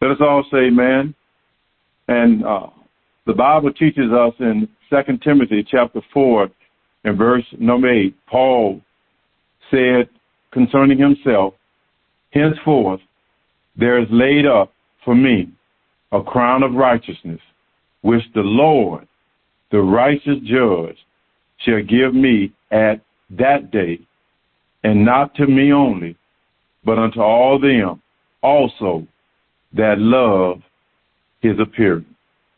Let us all say amen. And the Bible teaches us in 2 Timothy chapter 4 and verse number 8, Paul said concerning himself, henceforth there is laid up for me a crown of righteousness, which the Lord, the righteous judge, shall give me at that day, and not to me only, but unto all them also that love his appearing.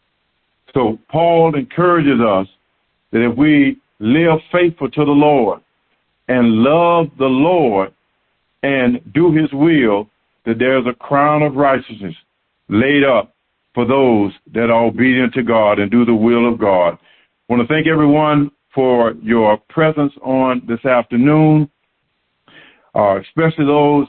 So Paul encourages us that if we live faithful to the Lord and love the Lord and do his will, that there's a crown of righteousness laid up for those that are obedient to God and do the will of God. I want to thank everyone for your presence on this afternoon, especially those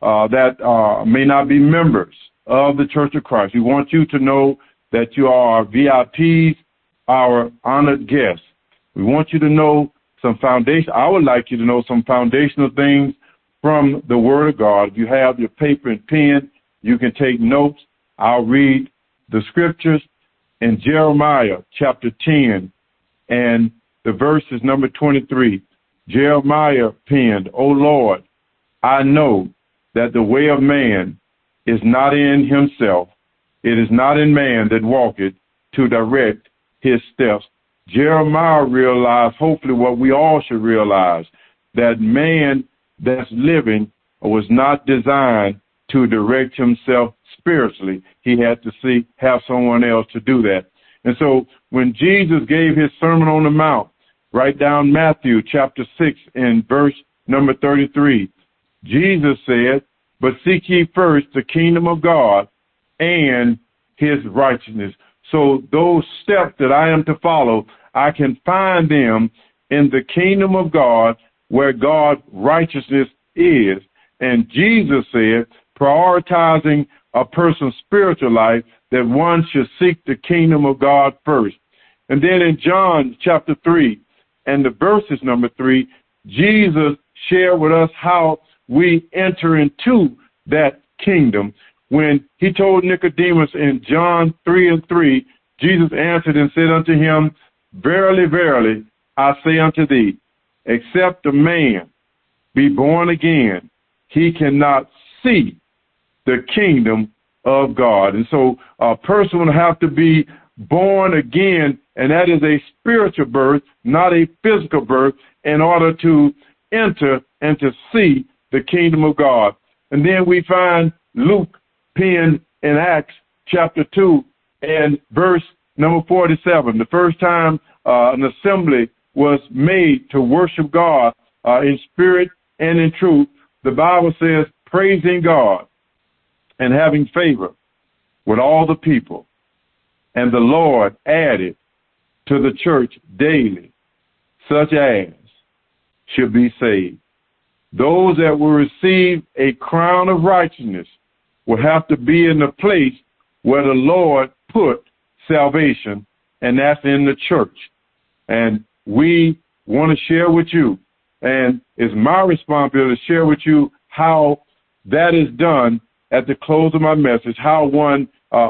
that may not be members of the Church of Christ. We want you to know that you are our VIPs, our honored guests. We want you to know some foundation. I would like you to know some foundational things from the Word of God. If you have your paper and pen, you can take notes. I'll read the scriptures in Jeremiah chapter 10 and the verse is number 23. Jeremiah penned, O Lord, I know that the way of man is not in himself. It is not in man that walketh to direct his steps. Jeremiah realized, hopefully what we all should realize, that man that's living was not designed to direct himself spiritually. He had to have someone else to do that. And so when Jesus gave his Sermon on the Mount, write down Matthew chapter 6 and verse number 33, Jesus said, but seek ye first the kingdom of God and his righteousness. So those steps that I am to follow, I can find them in the kingdom of God where God's righteousness is. And Jesus said, prioritizing a person's spiritual life, that one should seek the kingdom of God first. And then in John chapter 3 and the verses number 3, Jesus shared with us how we enter into that kingdom. When he told Nicodemus in John 3 and 3, Jesus answered and said unto him, verily, verily, I say unto thee, except a man be born again, he cannot see the kingdom of God. And so a person will have to be born again, and that is a spiritual birth, not a physical birth, in order to enter and to see the kingdom of God. And then we find Luke penned in Acts chapter 2 and verse number 47. The first time an assembly was made to worship God in spirit and in truth, the Bible says, praising God and having favor with all the people. And the Lord added to the church daily such as should be saved. Those that will receive a crown of righteousness will have to be in the place where the Lord put salvation, and that's in the church. And we want to share with you, and it's my responsibility to share with you how that is done at the close of my message, how one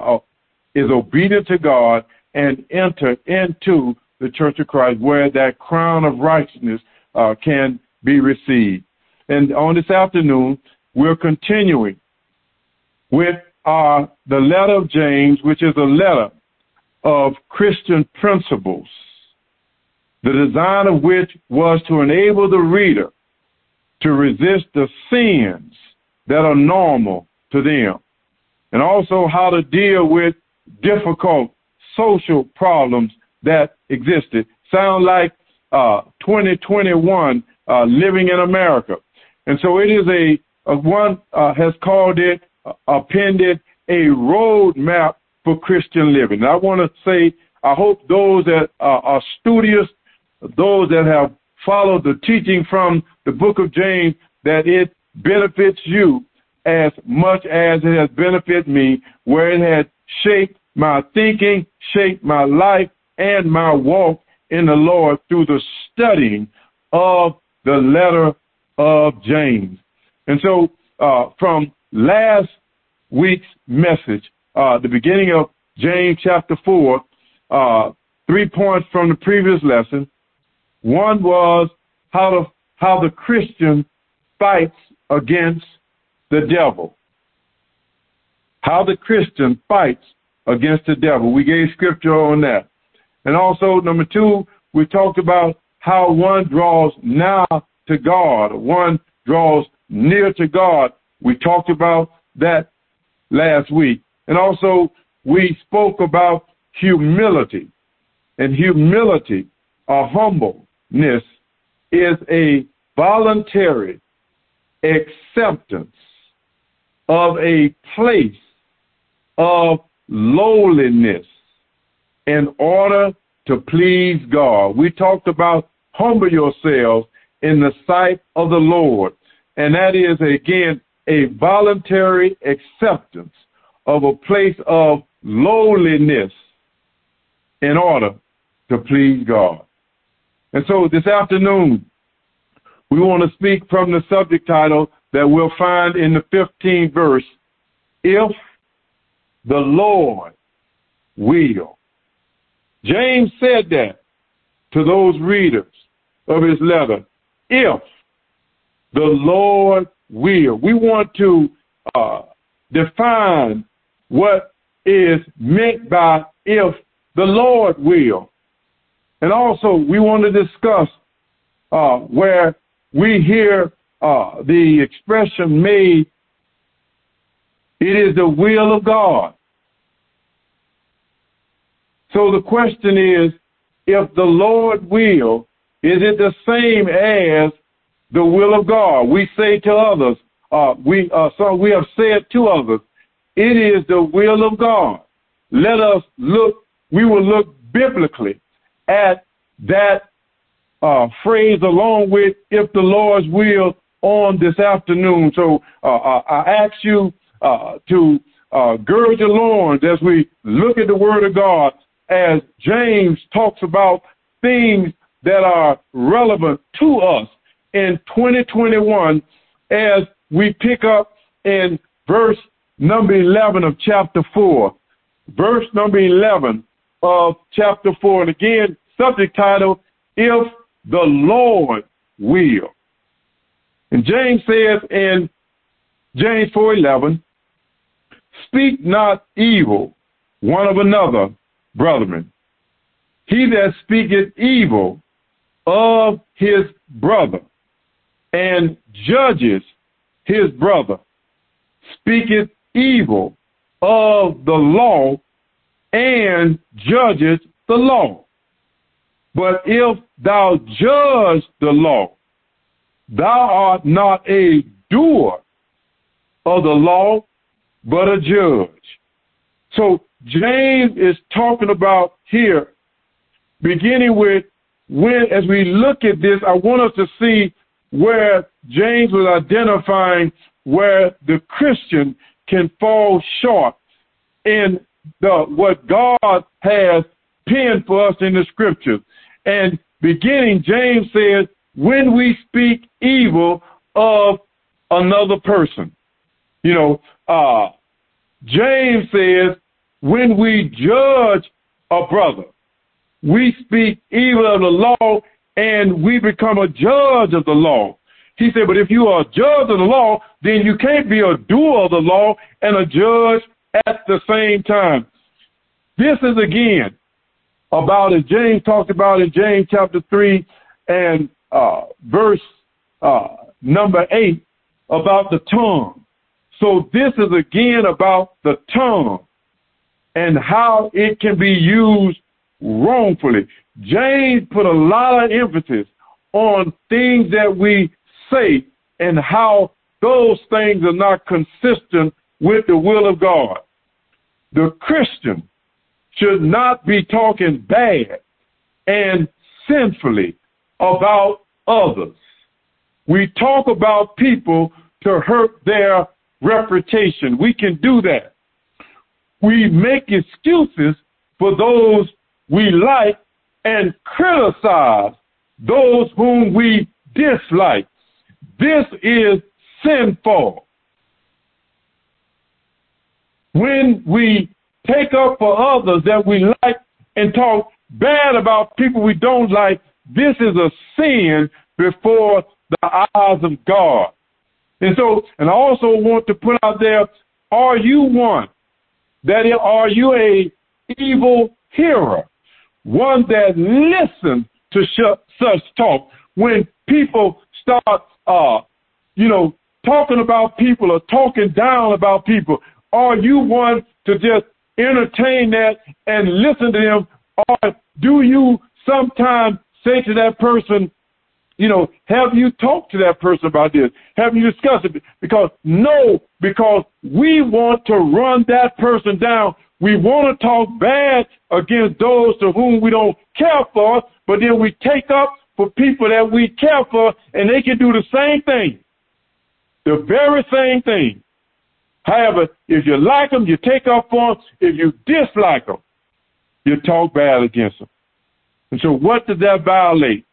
is obedient to God and enter into the Church of Christ where that crown of righteousness can be received. And on this afternoon, we're continuing with the letter of James, which is a letter of Christian principles, the design of which was to enable the reader to resist the sins that are normal to them, and also how to deal with difficult social problems that existed. Sound like 2021 living in America. And so it is one has called it, appended a roadmap for Christian living. And I want to say, I hope those that are studious, those that have followed the teaching from the book of James, that it benefits you as much as it has benefited me, where it has shaped my thinking, shaped my life, and my walk in the Lord through the studying of the letter of James. And so from last week's message, the beginning of James chapter 4, 3 points from the previous lesson. One was how the Christian fights against the devil. How the Christian fights against the devil. We gave scripture on that. And also, number 2, we talked about how one draws nigh to God. One draws near to God. We talked about that last week. And also, we spoke about humility. And humility, or humbleness, is a voluntary acceptance of a place of lowliness in order to please God. We talked about humble yourselves in the sight of the Lord. And that is, again, a voluntary acceptance of a place of lowliness in order to please God. And so this afternoon, we want to speak from the subject title that we'll find in the 15th verse, if the Lord will. James said that to those readers of his letter, if the Lord will. We want to define what is meant by if the Lord will. And also, we want to discuss where we hear the expression made, it is the will of God. So the question is, if the Lord will, is it the same as the will of God? We say to others, we have said to others, it is the will of God. Let us look, we will look biblically at that phrase along with if the Lord's will on this afternoon. So I ask you to gird your loins as we look at the Word of God, as James talks about things that are relevant to us in 2021, as we pick up in verse number 11 of chapter 4. Verse number 11 of chapter 4. And again, subject title, if the Lord will. And James says in James 4:11, speak not evil one of another, brethren. He that speaketh evil of his brother and judges his brother speaketh evil of the law and judges the law. But if thou judge the law, thou art not a doer of the law, but a judge. So James is talking about here, beginning with when, as we look at this, I want us to see where James was identifying where the Christian can fall short in what God has penned for us in the Scriptures. And beginning, James says, when we speak evil of another person, James says, when we judge a brother, we speak evil of the law and we become a judge of the law. He said, but if you are a judge of the law, then you can't be a doer of the law and a judge at the same time. This is, again, about, as James talked about in James chapter 3 and verse number 8, about the tongue. So this is, again, about the tongue and how it can be used wrongfully. James put a lot of emphasis on things that we say and how those things are not consistent with the will of God. The Christian should not be talking bad and sinfully about others. We talk about people to hurt their reputation. We can do that. We make excuses for those we like and criticize those whom we dislike. This is sinful. when we take up for others that we like and talk bad about people we don't like, this is a sin before the eyes of God. And I also want to put out there, are you one? That is, are you a evil hearer? One that listens to such talk. When people start, talking about people or talking down about people, are you one to just entertain that and listen to them? Or do you sometimes say to that person, have you talked to that person about this? Have you discussed it? Because we want to run that person down. We want to talk bad against those to whom we don't care for, but then we take up for people that we care for, and they can do the same thing, the very same thing. However, if you like them, you take up for them. If you dislike them, you talk bad against them. And so what does that violate?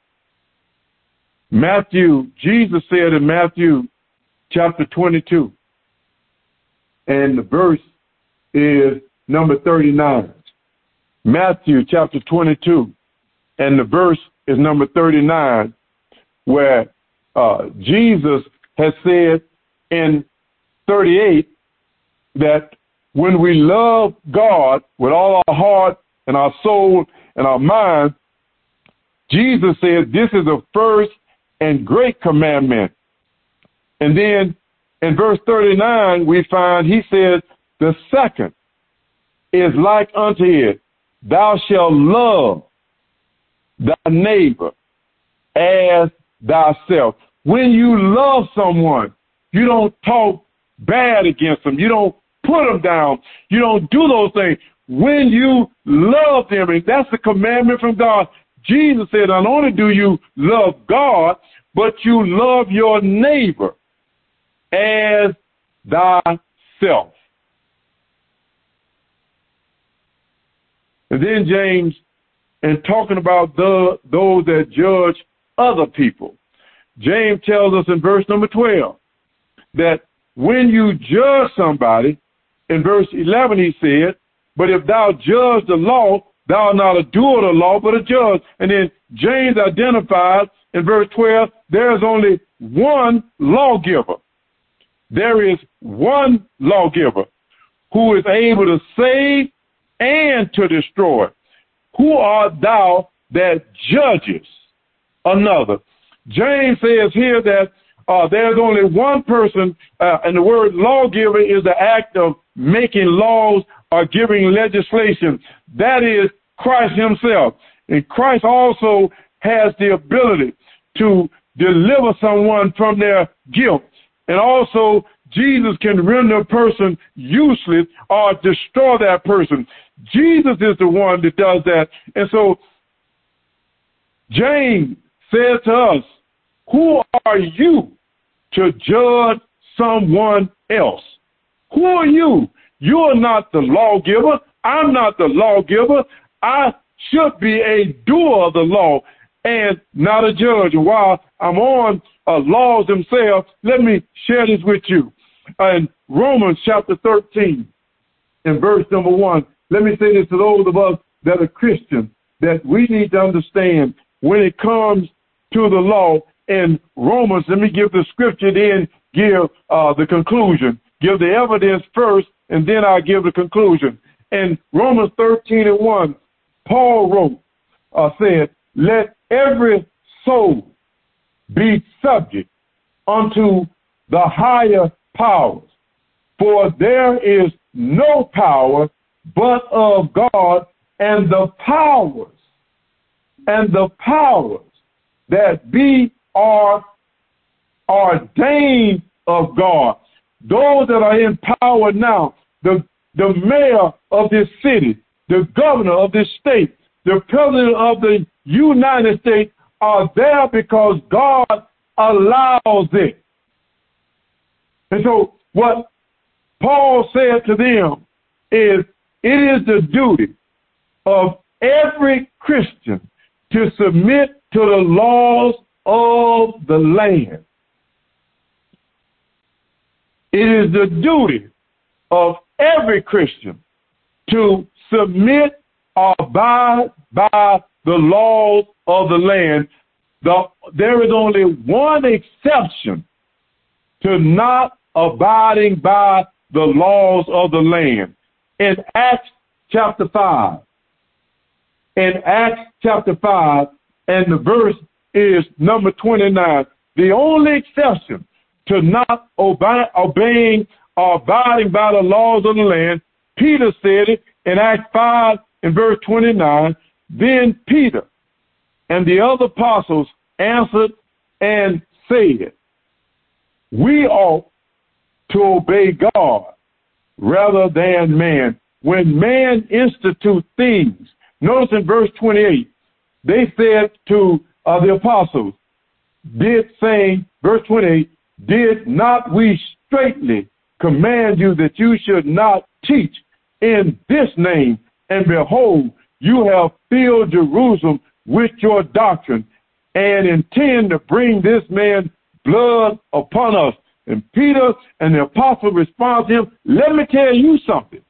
Jesus said in Matthew chapter 22, and the verse is number 39. Matthew chapter 22, and the verse is number 39, where Jesus has said in 38 that when we love God with all our heart and our soul and our mind, Jesus said this is the first and great commandment. And then in verse 39, we find he says the second is like unto it, thou shalt love thy neighbor as thyself. When you love someone, you don't talk bad against them. You don't put them down. You don't do those things. When you love them, and that's the commandment from God, Jesus said, not only do you love God, but you love your neighbor as thyself. And then James, in talking about those that judge other people, James tells us in verse number 12 that when you judge somebody, in verse 11 he said, but if thou judge the law, thou art not a doer of the law, but a judge. And then James identifies in verse 12, there is only one lawgiver. There is one lawgiver who is able to save and to destroy. Who art thou that judges another? James says here that there's only one person, and the word lawgiver is the act of making laws or giving legislation. That is Christ himself. And Christ also has the ability to deliver someone from their guilt. And also, Jesus can render a person useless or destroy that person. Jesus is the one that does that. And so, James says to us, who are you to judge someone else? Who are you? You are not the lawgiver. I'm not the lawgiver. I should be a doer of the law and not a judge. And while I'm on laws themselves, let me share this with you. In Romans chapter 13, in verse number 1, let me say this to those of us that are Christians, that we need to understand when it comes to the law. In Romans, let me give the scripture, then give the conclusion. Give the evidence first, and then I'll give the conclusion. In Romans 13:1, Paul wrote, said, let every soul be subject unto the higher powers, for there is no power but of God, and the powers that be are ordained of God. Those that are in power now, the mayor of this city, the governor of this state, the president of the United States are there because God allows it. And so what Paul said to them is, it is the duty of every Christian to submit to the laws of the land. It is the duty of every Christian to submit or abide by the laws of the land. There is only one exception to not abiding by the laws of the land. In Acts chapter 5, and the verse is number 29, the only exception to not obeying or abiding by the laws of the land, Peter said it in Acts 5 and verse 29. Then Peter and the other apostles answered and said, we ought to obey God rather than man. When man institutes things, notice in verse 28, they said to the apostles, verse 28, did not we straitly command you that you should not teach in this name? And behold, you have filled Jerusalem with your doctrine and intend to bring this man's blood upon us. And Peter and the apostle respond to him, let me tell you something.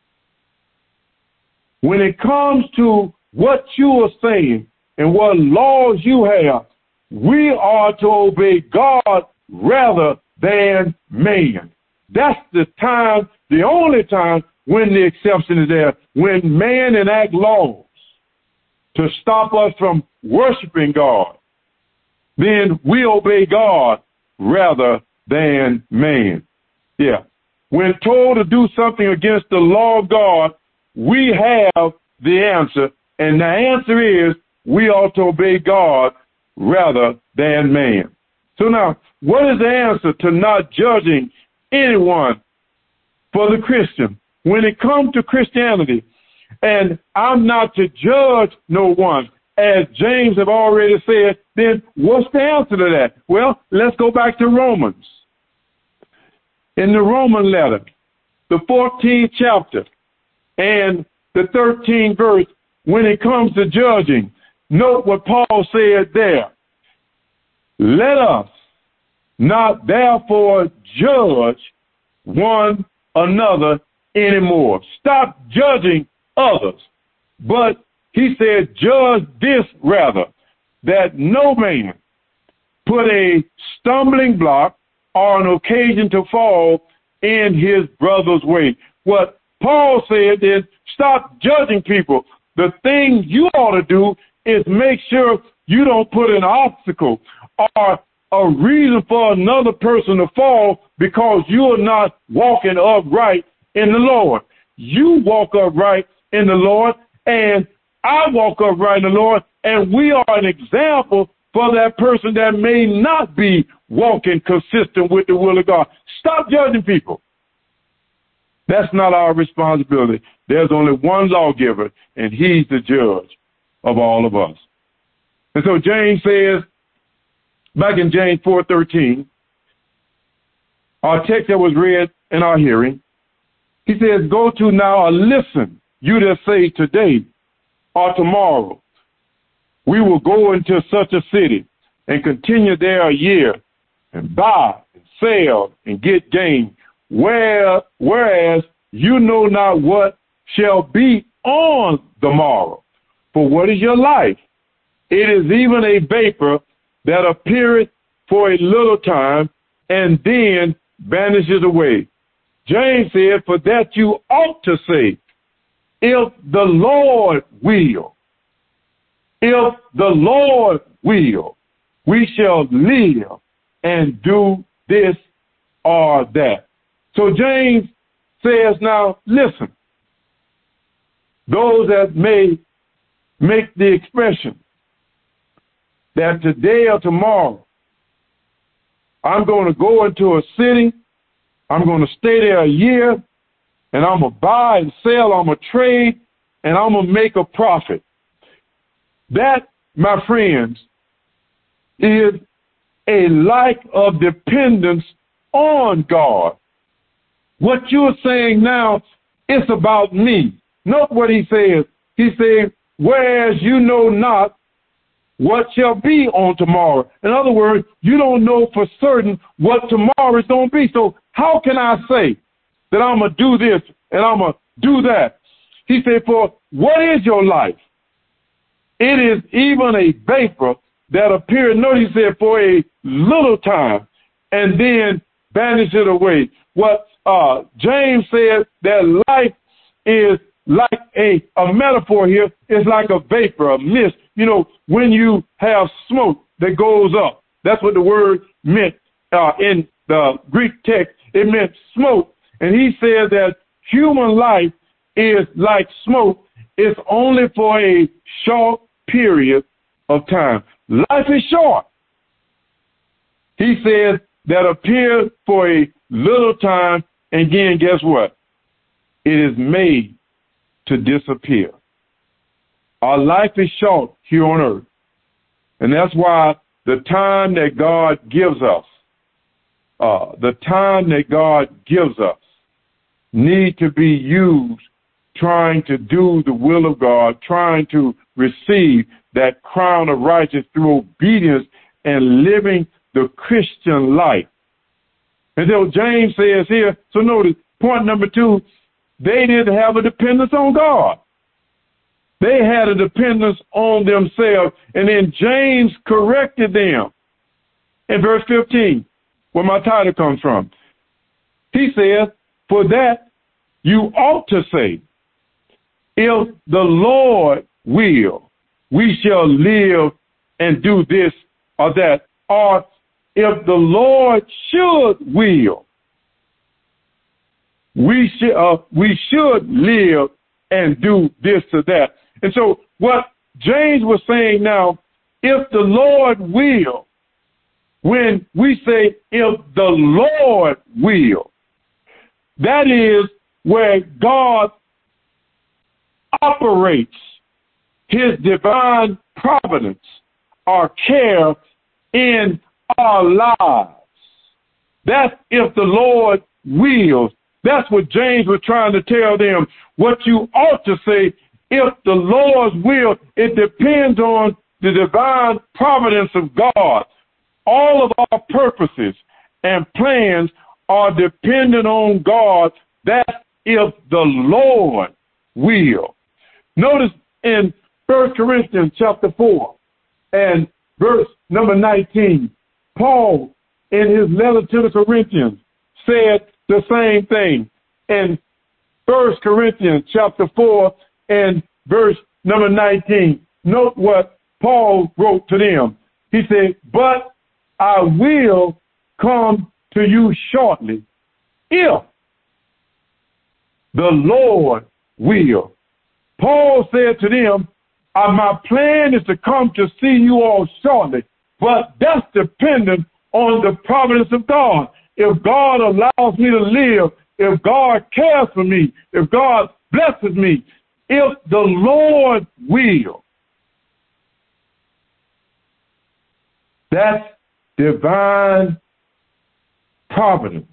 When it comes to what you are saying and what laws you have, we are to obey God rather than man. That's the time, the only time when the exception is there, when man enact laws to stop us from worshiping God, then we obey God rather than man. Yeah. When told to do something against the law of God, we have the answer, and the answer is we ought to obey God rather than man. So now, what is the answer to not judging anyone for the Christian? When it comes to Christianity, and I'm not to judge no one, as James have already said, then what's the answer to that? Well, let's go back to Romans. In the Roman letter, the 14th chapter and the 13th verse, when it comes to judging, note what Paul said there. Let us not therefore judge one another anymore. Stop judging others. But he said, judge this rather, that no man put a stumbling block or an occasion to fall in his brother's way. What Paul said is, stop judging people. The thing you ought to do is make sure you don't put an obstacle or a reason for another person to fall because you are not walking upright in the Lord. You walk upright in the Lord, and I walk upright in the Lord, and we are an example for that person that may not be walking consistent with the will of God. Stop judging people. That's not our responsibility. There's only one lawgiver, and he's the judge of all of us. And so James says, back in James 4:13, our text that was read in our hearing, he says, go to now or listen, you that say today or tomorrow, we will go into such a city and continue there a year and buy and sell and get gain. Whereas you know not what shall be on the morrow. For what is your life? It is even a vapor that appeareth for a little time and then vanishes away. James said, for that you ought to say, if the Lord will, we shall live and do this or that. So James says, now listen, those that may make the expression that today or tomorrow I'm going to go into a city, I'm going to stay there a year, and I'm going to buy and sell, I'm going to trade, and I'm going to make a profit. That, my friends, is a lack of dependence on God. What you're saying now, it's about me. Note what he says. He says, whereas you know not what shall be on tomorrow. In other words, you don't know for certain what tomorrow is going to be. So how can I say that I'm going to do this and I'm going to do that. He said, for what is your life? It is even a vapor that appears, notice he said, for a little time, and then vanish it away. What James said, that life is like a metaphor here. It's like a vapor, a mist. You know, when you have smoke that goes up, that's what the word meant in the Greek text. It meant smoke. And he said that human life is like smoke. It's only for a short period of time. Life is short. He says that appears for a little time, and again, guess what? It is made to disappear. Our life is short here on earth. And that's why the time that God gives us, need to be used trying to do the will of God, trying to receive that crown of righteousness through obedience and living the Christian life. And so James says here, so notice, point number 2, they didn't have a dependence on God. They had a dependence on themselves. And then James corrected them in verse 15, where my title comes from. He says, for that you ought to say, if the Lord will, we shall live and do this or that. Or if the Lord should will, we should live and do this or that. And so what James was saying now, if the Lord will, when we say if the Lord will, that is where God operates his divine providence or care in our lives. That's if the Lord wills. That's what James was trying to tell them. What you ought to say, if the Lord's will, it depends on the divine providence of God. All of our purposes and plans are dependent on God. That's if the Lord will. Notice in 1 Corinthians chapter 4 and verse number 19, Paul, in his letter to the Corinthians, said the same thing. In 1 Corinthians chapter 4 and verse number 19, note what Paul wrote to them. He said, but I will come to you shortly, if the Lord will. Paul said to them, my plan is to come to see you all shortly, but that's dependent on the providence of God. If God allows me to live, if God cares for me, if God blesses me, if the Lord will. That's divine providence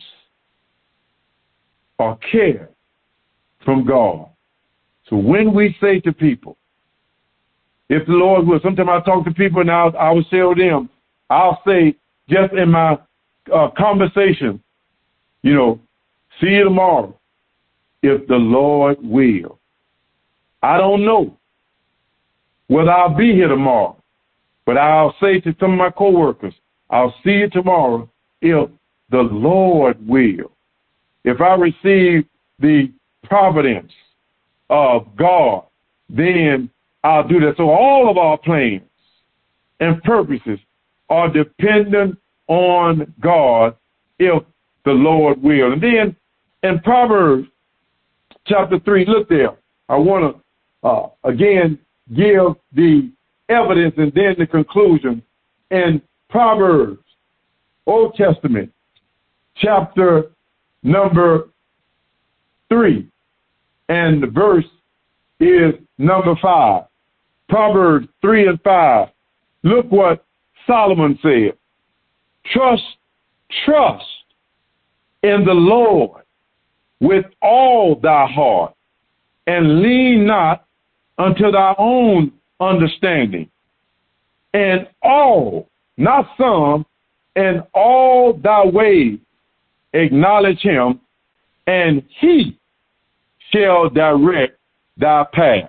or care from God. So when we say to people, if the Lord will, sometimes I talk to people and I will say to them, I'll say just in my conversation, see you tomorrow, if the Lord will. I don't know whether I'll be here tomorrow, but I'll say to some of my coworkers, I'll see you tomorrow if the Lord will. If I receive the providence of God, then I'll do that. So all of our plans and purposes are dependent on God if the Lord will. And then in Proverbs chapter 3, look there. I want to, again, give the evidence and then the conclusion. In Proverbs, Old Testament, chapter number 3, and the verse is number 5. Proverbs 3 and 5. Look what Solomon said. Trust in the Lord with all thy heart, and lean not unto thy own understanding. And all, not some, in all thy ways acknowledge him, and he shall direct thy paths.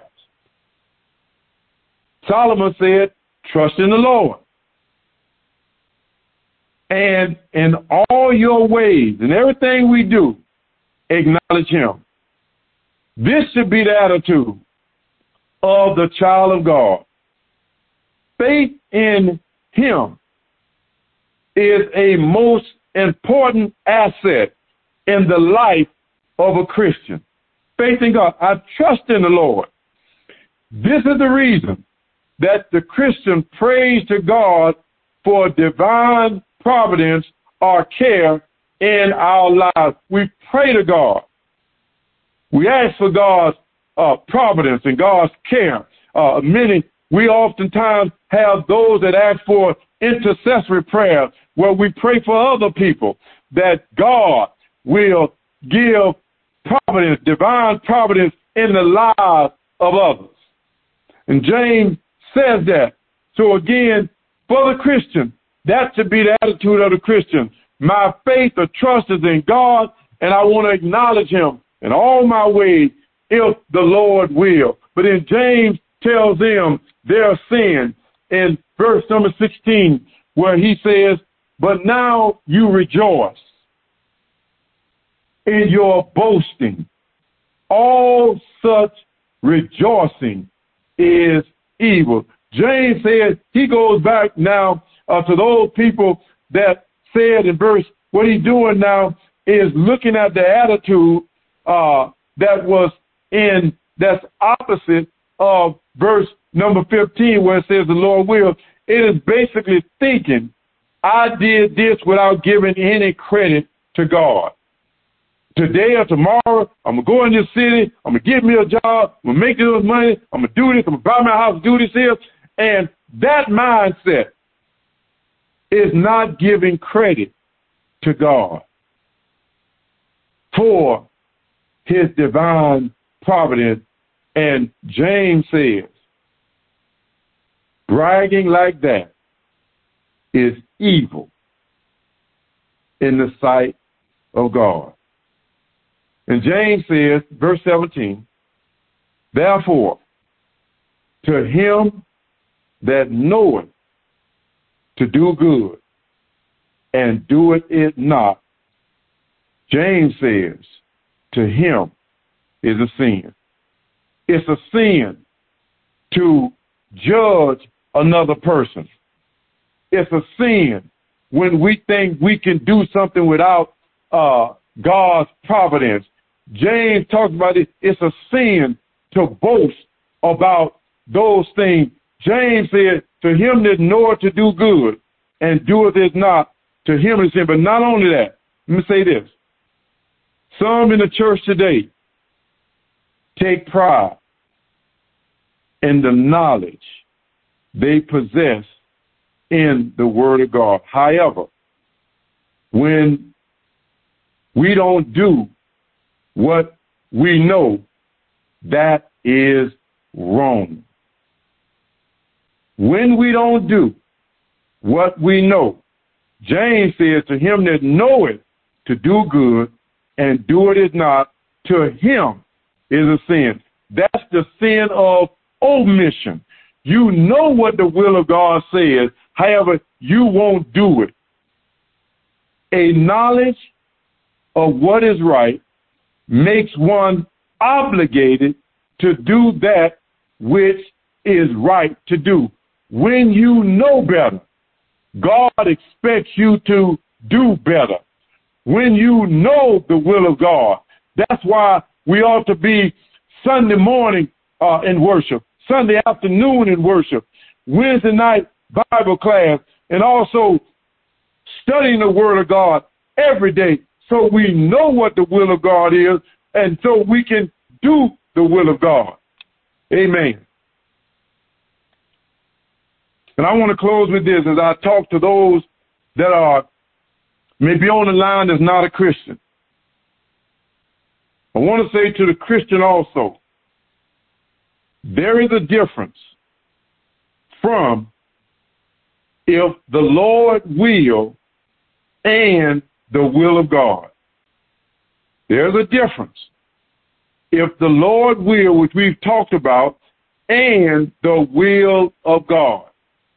Solomon said, trust in the Lord. And in all your ways, in everything we do, acknowledge him. This should be the attitude of the child of God. Faith in him is a most important asset in the life of a Christian. Faith in God. I trust in the Lord. This is the reason that the Christian prays to God for divine providence or care in our lives. We pray to God. We ask for God's providence and God's care. We oftentimes have those that ask for intercessory prayer where we pray for other people that God will give providence, divine providence in the lives of others. And James says that. So again, for the Christian, that should be the attitude of the Christian. My faith or trust is in God, and I want to acknowledge him in all my ways if the Lord will. But then James tells them their sin in verse number 16, where he says, but now you rejoice in your boasting. All such rejoicing is evil. James said he goes back now to those people that said in verse, what he's doing now is looking at the attitude that's opposite of verse number 15, where it says the Lord will. It is basically thinking, I did this without giving any credit to God. Today or tomorrow, I'm going to go in this city, I'm going to get me a job, I'm going to make this money, I'm going to do this, I'm going to buy my house, do this here. And that mindset is not giving credit to God for his divine providence. And James says, bragging like that is evil in the sight of God. And James says, verse 17, therefore, to him that knoweth to do good and doeth it not, James says, to him is a sin. It's a sin to judge another person. It's a sin when we think we can do something without God's providence. James talks about it. It's a sin to boast about those things. James said, to him that knoweth to do good and doeth it not, to him is sin. But not only that, let me say this. Some in the church today take pride in the knowledge they possess in the Word of God. However, when we don't do what we know, that is wrong. When we don't do what we know, James says, to him that knoweth to do good and doeth it not, to him is a sin. That's the sin of omission. You know what the will of God says, however, you won't do it. A knowledge of what is right makes one obligated to do that which is right to do. When you know better, God expects you to do better. When you know the will of God, that's why we ought to be Sunday morning in worship, Sunday afternoon in worship, Wednesday night Bible class, and also studying the Word of God every day so we know what the will of God is and so we can do the will of God. Amen. And I want to close with this as I talk to those that are maybe on the line that's not a Christian. I want to say to the Christian also, there is a difference from if the Lord will and the will of God. There's a difference. if the Lord will, which we've talked about, and the will of God.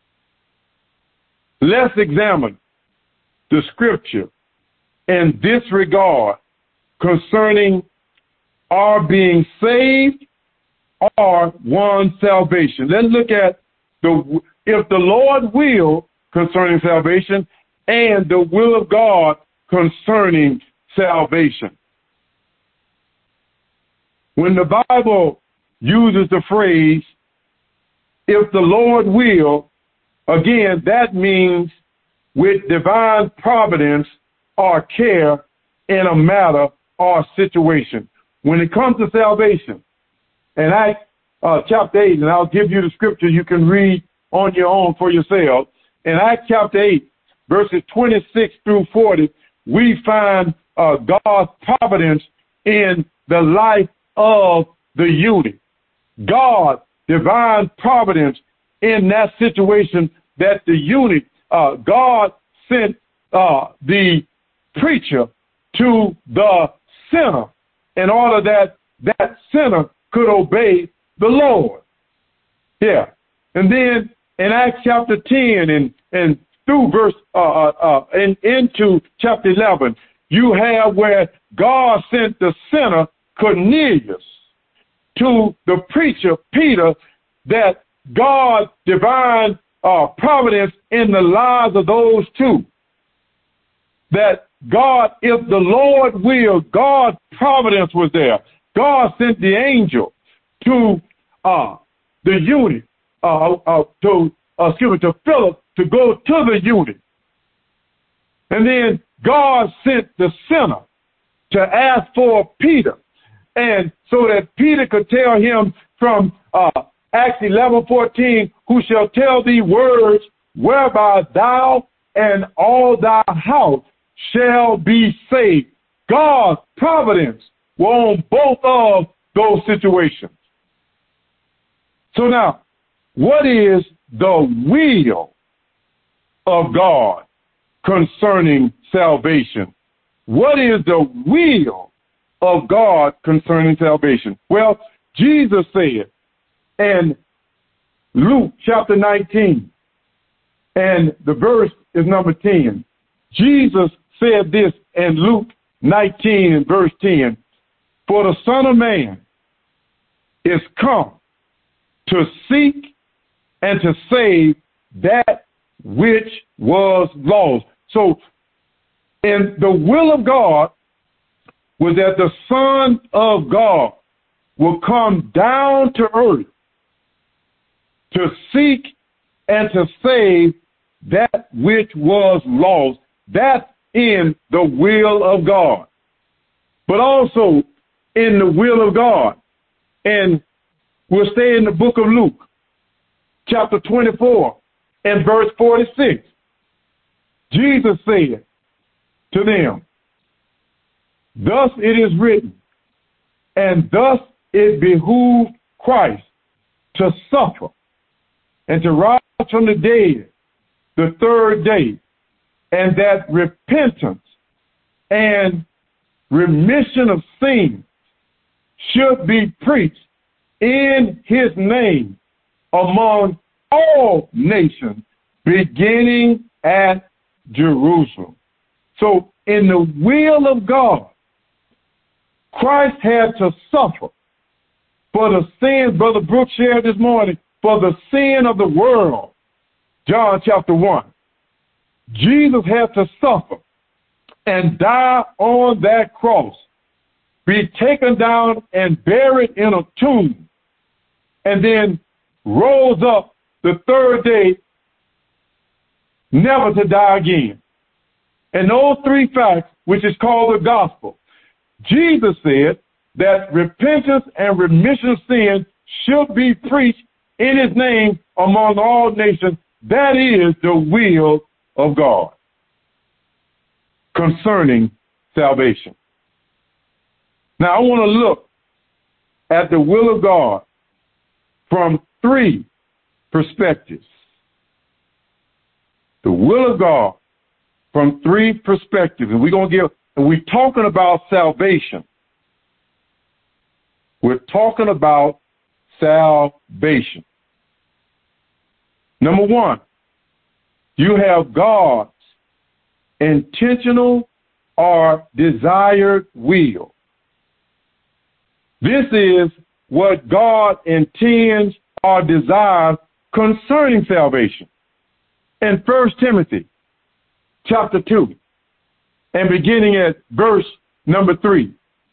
Let's examine the scripture in this regard concerning our being saved or one's salvation. Let's look at if the Lord will concerning salvation and the will of God concerning salvation. When the Bible uses the phrase, if the Lord will, again, that means with divine providence or care in a matter or situation. When it comes to salvation, in Acts chapter 8, and I'll give you the scripture you can read on your own for yourself. In Acts chapter 8, verses 26 through 40, we find God's providence in the life of the eunuch. God, divine providence in that situation that the eunuch, God sent the preacher to the sinner in order that that sinner could obey the Lord. Yeah. And then in Acts chapter 10 and through verse and into chapter 11, you have where God sent the sinner Cornelius to the preacher Peter, that God divine providence in the lives of those two. That God, if the Lord will, God's providence was there. God sent the angel to the eunuch, to Philip to go to the eunuch. And then God sent the sinner to ask for Peter. And so that Peter could tell him from Acts 11:14, who shall tell thee words whereby thou and all thy house shall be saved. God's providence were on both of those situations. So now, what is the will of God concerning salvation? What is the will of God concerning salvation? Well, Jesus said in Luke chapter 19, and the verse is number 10. Jesus said this in Luke 19 and verse 10, for the Son of Man is come to seek and to save that which was lost. So, in the will of God was that the Son of God will come down to earth to seek and to save that which was lost. That's in the will of God. But also in the will of God. And we'll stay in the book of Luke, chapter 24 and verse 46. Jesus said to them, thus it is written, and thus it behooved Christ to suffer and to rise from the dead the third day, and that repentance and remission of sins should be preached in his name among all nations, beginning at Jerusalem. So in the will of God, Christ had to suffer for the sins, Brother Brooks shared this morning, for the sin of the world. John chapter 1. Jesus had to suffer and die on that cross, be taken down and buried in a tomb, and then rose up the third day, never to die again. And those three facts, which is called the gospel, Jesus said that repentance and remission of sin should be preached in his name among all nations. That is the will of God concerning salvation. Now, I want to look at the will of God from three perspectives. The will of God from three perspectives. And we're talking about salvation. We're talking about salvation. Number one, you have God's intentional or desired will. This is what God intends or desires concerning salvation. In 1 Timothy chapter 2 and beginning at verse number 3,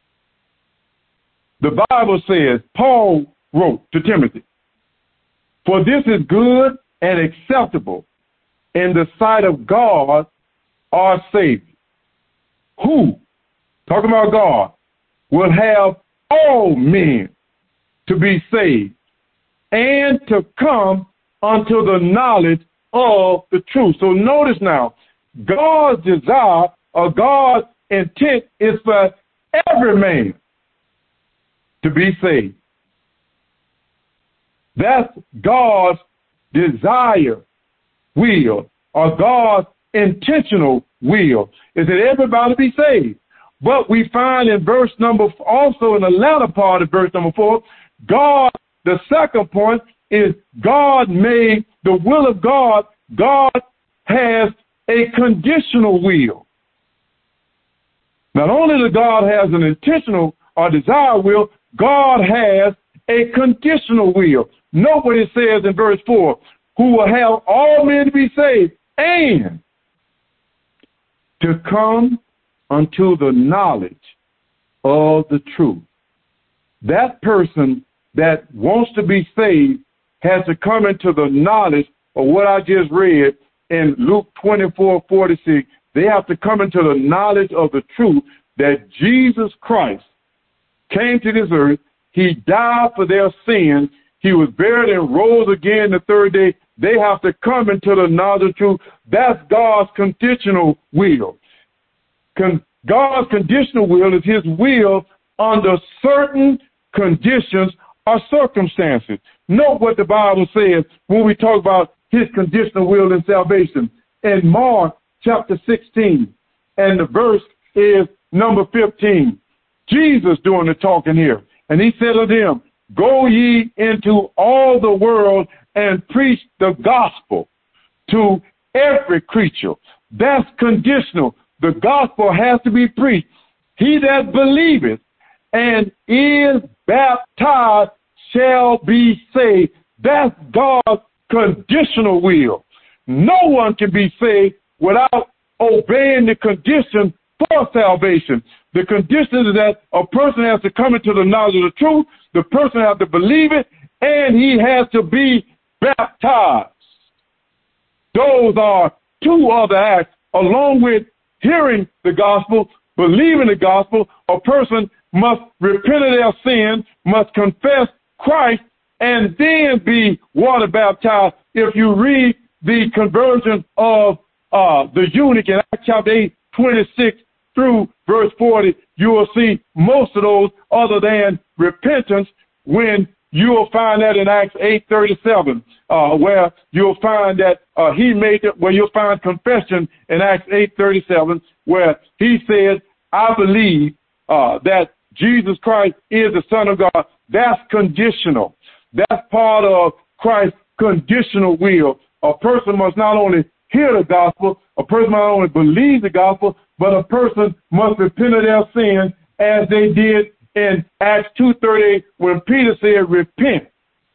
the Bible says, Paul wrote to Timothy, "For this is good and acceptable in the sight of God our Savior, who," talking about God, "will have all men to be saved and to come unto the knowledge of the truth." So notice now, God's desire or God's intent is for every man to be saved. That's God's desire will, or God's intentional will, is that everybody be saved. But we find in verse number, also in the latter part of verse number 4, God, the second point is God made the will of God. God has a conditional will. Not only does God has an intentional or desired will, God has a conditional will. Note what it says in verse 4, "Who will have all men to be saved and to come unto the knowledge of the truth." That person that wants to be saved has to come into the knowledge of what I just read in Luke 24:46. They have to come into the knowledge of the truth that Jesus Christ came to this earth. He died for their sins. He was buried and rose again the third day. They have to come into the knowledge of the truth. That's God's conditional will. God's conditional will is his will under certain conditions or circumstances. Note what the Bible says when we talk about his conditional will in salvation. In Mark chapter 16, and the verse is number 15. Jesus doing the talking here. And he said to them, "Go ye into all the world and preach the gospel to every creature." That's conditional. The gospel has to be preached. "He that believeth and is baptized shall be saved." That's God's conditional will. No one can be saved without obeying the condition for salvation. The condition is that a person has to come into the knowledge of the truth, the person has to believe it, and he has to be baptized. Those are two other acts, along with hearing the gospel, believing the gospel. A person must repent of their sin, must confess Christ, and then be water baptized. If you read the conversion of the eunuch in Acts chapter 8, 26 through verse 40, you will see most of those other than repentance, when you will find that in Acts 8:37, where you'll find that he made it, where you'll find confession in Acts 8:37, where he said, "I believe that Jesus Christ is the Son of God." That's conditional. That's part of Christ's conditional will. A person must not only hear the gospel, a person must not only believe the gospel, but a person must repent of their sin, as they did in Acts 2:38, when Peter said, "Repent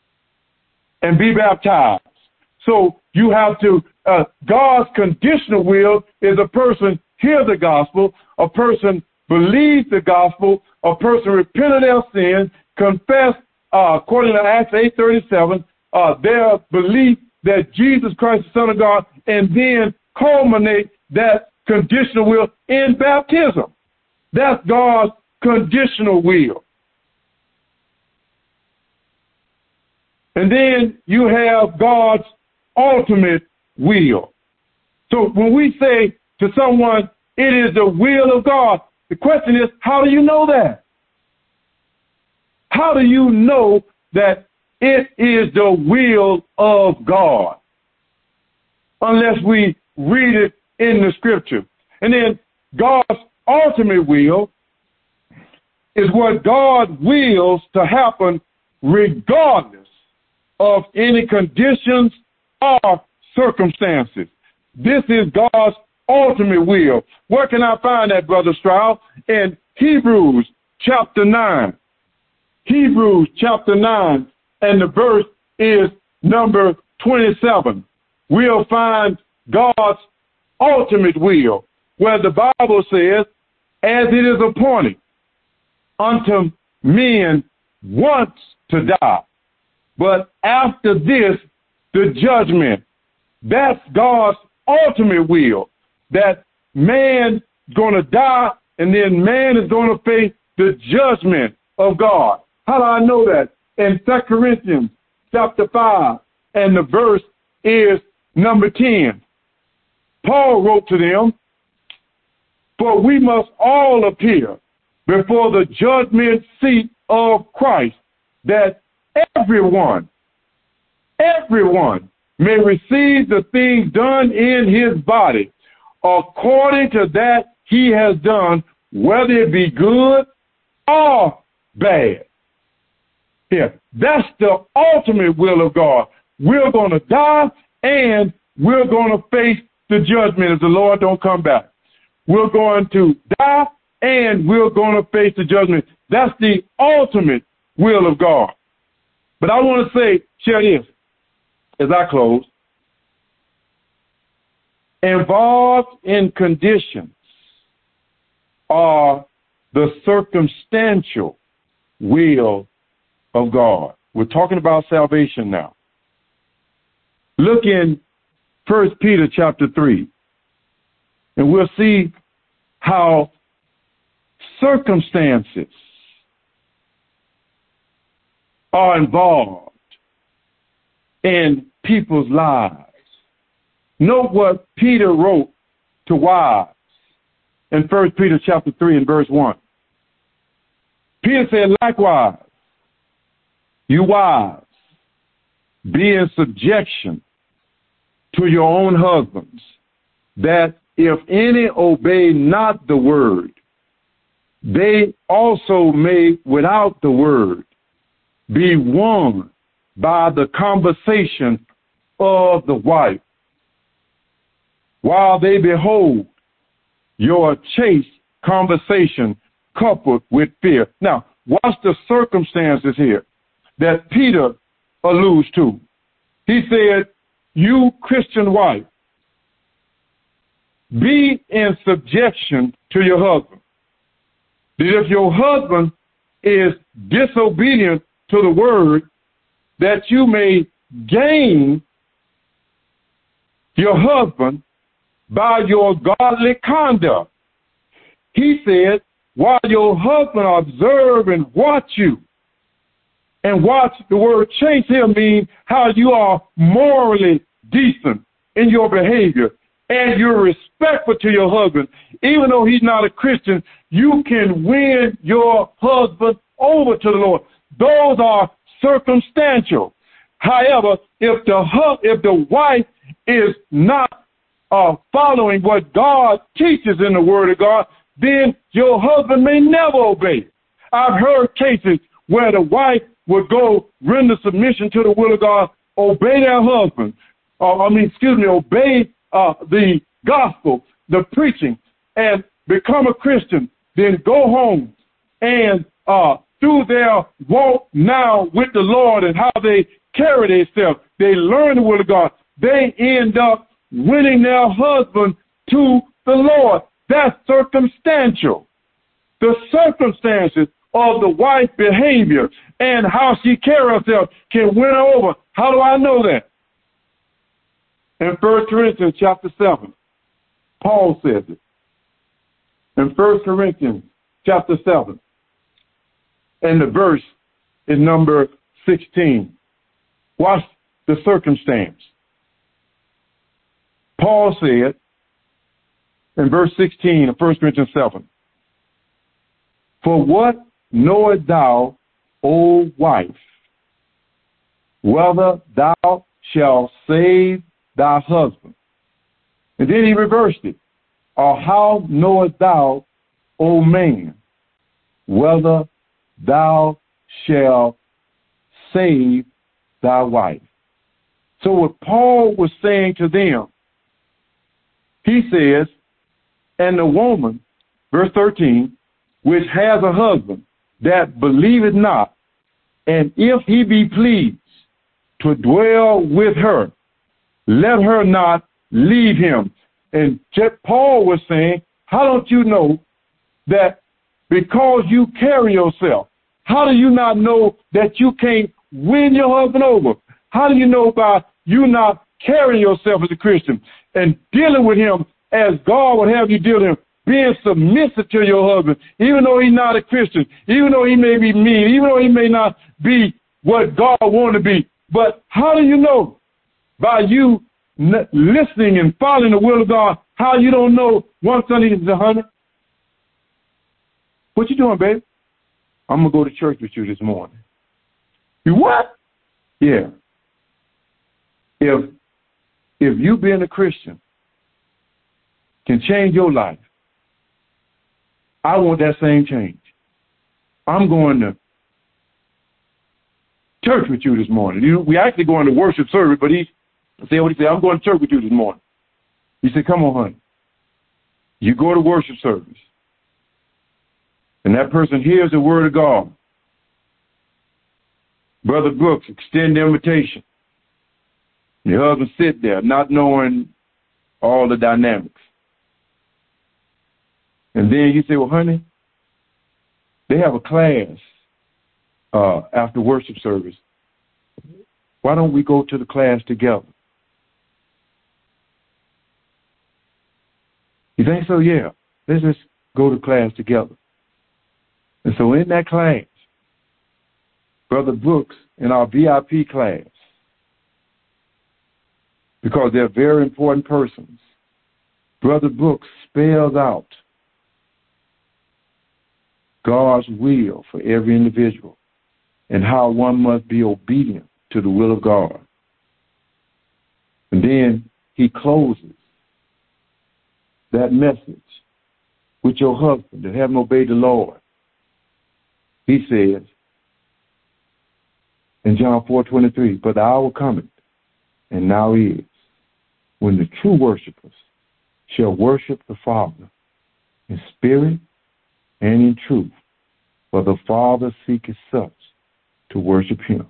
and be baptized." So you have to, God's conditional will is a person hear the gospel, a person believes the gospel, a person repent of their sin, confess, according to Acts 8:37, their belief that Jesus Christ is the Son of God, and then culminate that conditional will in baptism. That's God's conditional will. And then you have God's ultimate will. So when we say to someone, "It is the will of God," the question is, how do you know that? How do you know that it is the will of God? Unless we read it in the scripture. And then God's ultimate will is what God wills to happen regardless of any conditions or circumstances. This is God's ultimate will. Where can I find that, Brother Stroud? In Hebrews chapter 9. Hebrews chapter 9, and the verse is number 27. We'll find God's ultimate will, where the Bible says, as it is appointed unto men once to die, but after this, the judgment. That's God's ultimate will, that man is going to die, and then man is going to face the judgment of God. How do I know that? In 2 Corinthians chapter 5, and the verse is number 10. Paul wrote to them, for we must all appear before the judgment seat of Christ, that everyone may receive the things done in his body according to that he has done, whether it be good or bad. Yeah, that's the ultimate will of God. We're going to die, and we're going to face the judgment if the Lord don't come back. We're going to die, and we're going to face the judgment. That's the ultimate will of God. But I want to share this as I close. Involved in conditions are the circumstantial will of God. We're talking about salvation now. Look in 1 Peter chapter 3, and we'll see how circumstances are involved in people's lives. Note what Peter wrote to wives in 1 Peter chapter 3 and verse 1. Peter said, likewise, you wives, be in subjection to your own husbands, that if any obey not the word, they also may without the word be won by the conversation of the wife, while they behold your chaste conversation coupled with fear. Now, watch the circumstances here that Peter alludes to. He said, you Christian wife, be in subjection to your husband. That if your husband is disobedient to the word, that you may gain your husband by your godly conduct. He said, while your husband observe and watch you, and watch, the word chaste here means how you are morally decent in your behavior, and you're respectful to your husband. Even though he's not a Christian, you can win your husband over to the Lord. Those are circumstantial. However, if the wife is not following what God teaches in the Word of God, then your husband may never obey. I've heard cases where the wife would go render submission to the will of God, obey their husband, obey the gospel, the preaching, and become a Christian, then go home and through their walk now with the Lord and how they carry themselves, they learn the will of God, they end up winning their husband to the Lord. That's circumstantial. The circumstances of the wife's behavior and how she carries herself can win her over. How do I know that? In 1 Corinthians chapter 7, Paul says it. In 1 Corinthians chapter 7, and the verse is number 16. Watch the circumstance. Paul said in verse 16 of 1 Corinthians 7, for what knowest thou, O wife, whether thou shalt save thy husband? And then he reversed it. Or how knowest thou, O man, whether thou shalt save thy wife. So what Paul was saying to them, he says, and the woman, verse 13, which has a husband that believeth not, and if he be pleased to dwell with her, let her not leave him. And Paul was saying, how don't you know that because you carry yourself, how do you not know that you can't win your husband over? How do you know by you not carrying yourself as a Christian and dealing with him as God would have you deal with him, being submissive to your husband, even though he's not a Christian, even though he may be mean, even though he may not be what God wanted to be. But how do you know? By you listening and following the will of God, how you don't know one Sunday is 100? What you doing, baby? I'm going to go to church with you this morning. You what? Yeah. If you being a Christian can change your life, I want that same change. I'm going to church with you this morning. We actually going to worship service, but he said what he said, I'm going to church with you this morning. He said, come on, honey. You go to worship service. And that person hears the word of God. Brother Brooks, extend the invitation. Your husband sit there not knowing all the dynamics. And then you say, well, honey, they have a class after worship service. Why don't we go to the class together? You think so? Yeah. Let's just go to class together. And so in that class, Brother Brooks, in our VIP class, because they're very important persons, Brother Brooks spells out God's will for every individual and how one must be obedient to the will of God. And then he closes that message with your husband that haven't obeyed the Lord. He says in John 4:23, but the hour cometh, and now is, when the true worshipers shall worship the Father in spirit and in truth, for the Father seeketh such to worship him.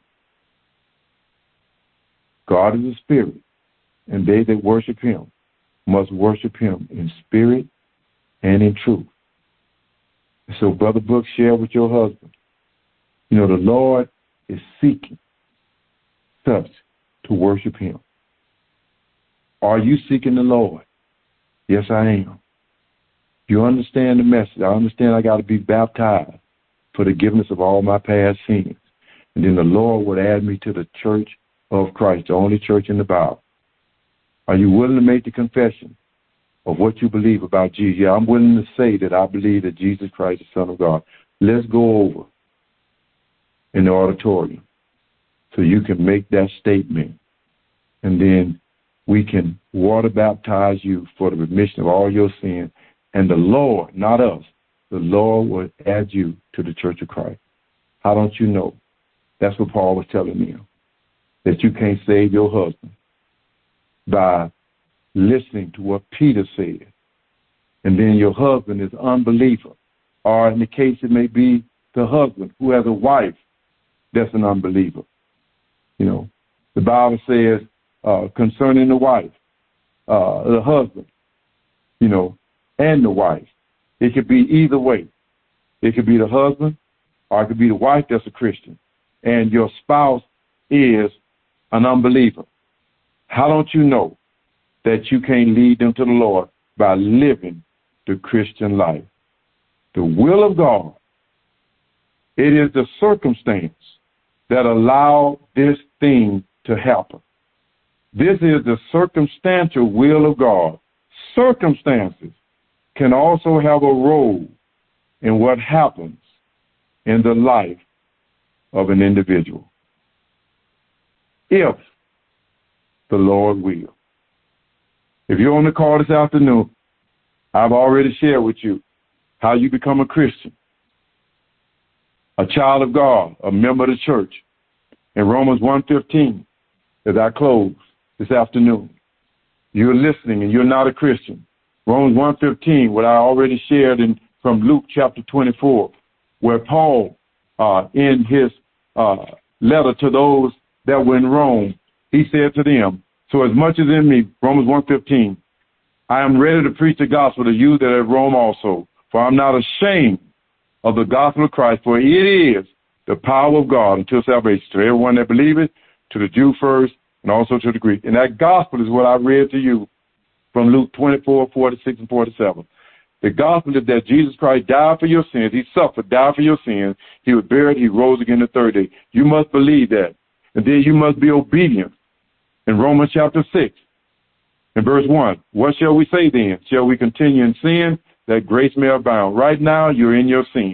God is a spirit, and they that worship him must worship him in spirit and in truth. So, Brother Brooks, share with your husband. The Lord is seeking such to worship him. Are you seeking the Lord? Yes, I am. You understand the message. I understand I got to be baptized for the forgiveness of all my past sins. And then the Lord would add me to the church of Christ, the only church in the Bible. Are you willing to make the confession of what you believe about Jesus? Yeah, I'm willing to say that I believe that Jesus Christ is the Son of God. Let's go over in the auditorium so you can make that statement. And then we can water baptize you for the remission of all your sins. And the Lord, not us, the Lord will add you to the church of Christ. How don't you know? That's what Paul was telling them, that you can't save your husband by listening to what Peter said. And then your husband is an unbeliever. Or in the case it may be the husband who has a wife that's an unbeliever. The Bible says concerning the wife, the husband, and the wife. It could be either way. It could be the husband or it could be the wife that's a Christian. And your spouse is an unbeliever. How don't you know that you can't lead them to the Lord by living the Christian life? The will of God, it is the circumstance that allowed this thing to happen. This is the circumstantial will of God. Circumstances can also have a role in what happens in the life of an individual, if the Lord will. If you're on the call this afternoon, I've already shared with you how you become a Christian. a child of God, a member of the church. In Romans 1:15, as I close this afternoon, you're listening and you're not a Christian. Romans 1:15, what I already shared from Luke chapter 24, where Paul, in his letter to those that were in Rome, he said to them, so as much as in me, Romans 1:15, I am ready to preach the gospel to you that are at Rome also, for I'm not ashamed of the gospel of Christ, for it is the power of God until salvation to everyone that believeth, to the Jew first, and also to the Greek. And that gospel is what I read to you from Luke 24:46 and 47. The gospel is that Jesus Christ died for your sins. He suffered, died for your sins. He was buried. He rose again the third day. You must believe that. And then you must be obedient. In Romans chapter 6, in verse 1, what shall we say then? Shall we continue in sin that grace may abound? Right now, you're in your sin.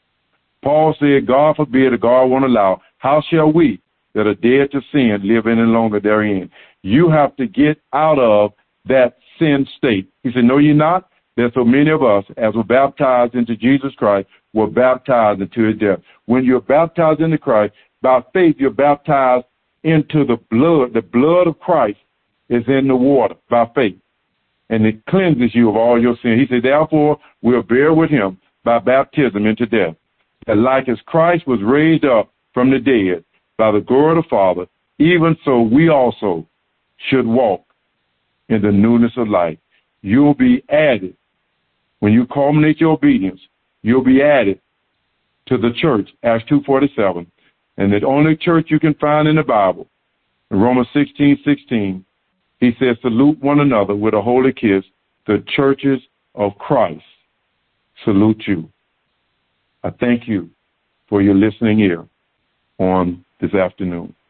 Paul said, God forbid that God won't allow. How shall we that are dead to sin live any longer therein? You have to get out of that sin state. He said, no, you're not. There's so many of us, as were baptized into Jesus Christ, were baptized into his death. When you're baptized into Christ, by faith, you're baptized into the blood. The blood of Christ is in the water by faith, and it cleanses you of all your sin. He said, therefore, we'll bear with him by baptism into death, that like as Christ was raised up from the dead by the glory of the Father, even so we also should walk in the newness of life. You'll be added. When you culminate your obedience, you'll be added to the church, Acts 2:47. And the only church you can find in the Bible, in Romans 16:16, he says, salute one another with a holy kiss. The churches of Christ salute you. I thank you for your listening ear on this afternoon.